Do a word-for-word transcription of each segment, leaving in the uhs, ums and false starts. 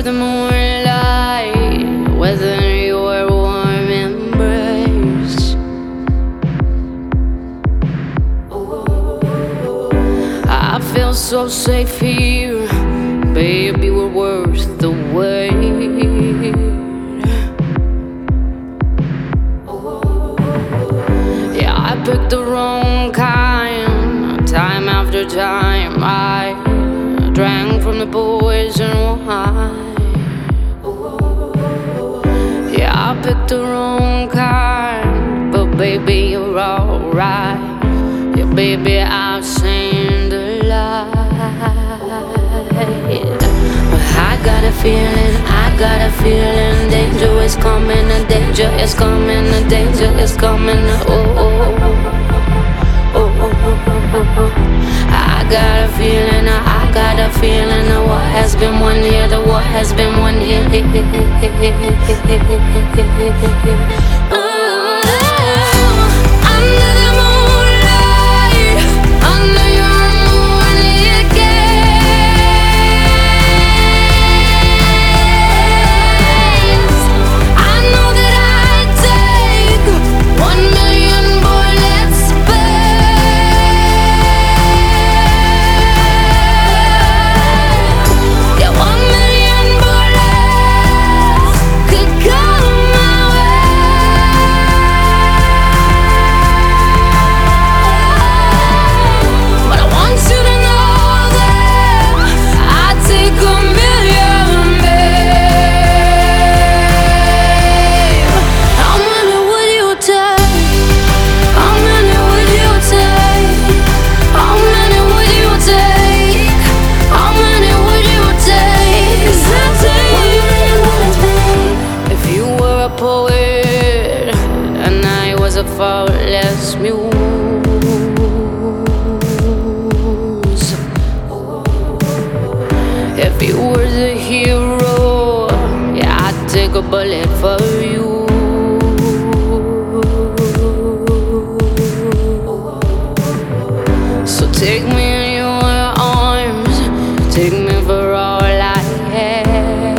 under the moonlight, within your warm embrace. I feel so safe here, baby, we're worth the wait. Yeah, I picked the wrong kind, time after time I drank from the poison wine. Yeah, I picked the wrong kind, but baby, you're alright. Yeah, baby, I've seen the light. I got a feeling, I got a feeling, danger is coming, the danger is coming, the danger is coming. Oh, oh, oh, oh, oh, oh, oh. I got a feeling, I got a feeling, the war has been won here, the war has been won here. Oh. Faultless muse. If you were the hero, yeah, I'd take a bullet for you. So take me in your arms, take me for all I have.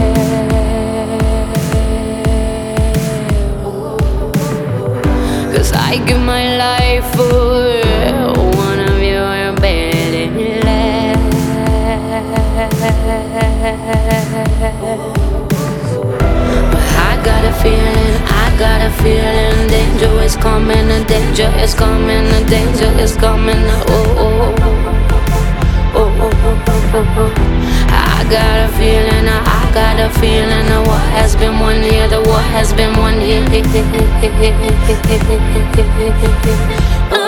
I give my life for one of your belly laughs. But I got a feeling, I got a feeling, danger is coming, the danger is coming, the danger is coming. Oh, oh, oh, oh, oh, oh, oh. I got a feeling, I got a feeling, the war has been won here, the war has been won here.